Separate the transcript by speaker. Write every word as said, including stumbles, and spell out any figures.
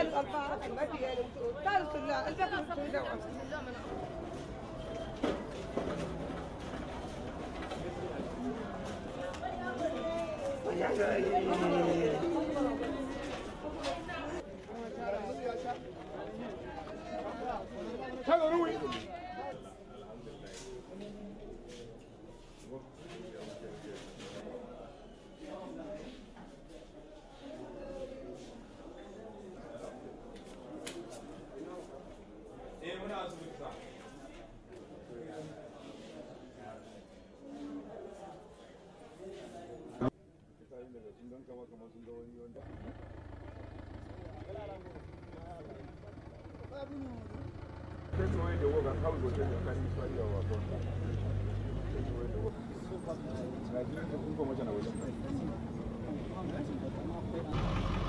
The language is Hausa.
Speaker 1: الغلطات ما فيها نمسود ثالث لا البقى نمسود
Speaker 2: That's why the work and how we go to the country of our country. That's why the work.